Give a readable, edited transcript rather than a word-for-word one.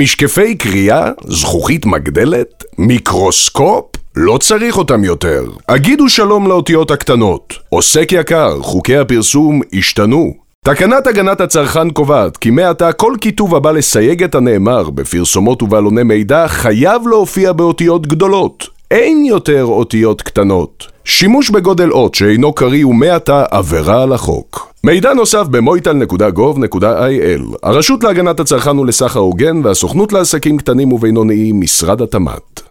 משקפי קריאה, זכוכית מגדלת, מיקרוסקופ, לא צריך אותם יותר. הגידו שלום לאותיות הקטנות. עוסק יקר, חוקי הפרסום השתנו. תקנת הגנת הצרכן קובעת כי מעתה כל כיתוב הבא לסייג את הנאמר בפרסומות ובעלוני מידע חייב להופיע באותיות גדולות. אין יותר אותיות קטנות. שימוש בגודל אות שאינו קריא ומעתה עבירה על החוק. מידע נוסף ב-moital.gov.il, הרשות להגנת הצרכן ולסחר הוגן והסוכנות לעסקים קטנים ובינוניים, משרד התמ"ת.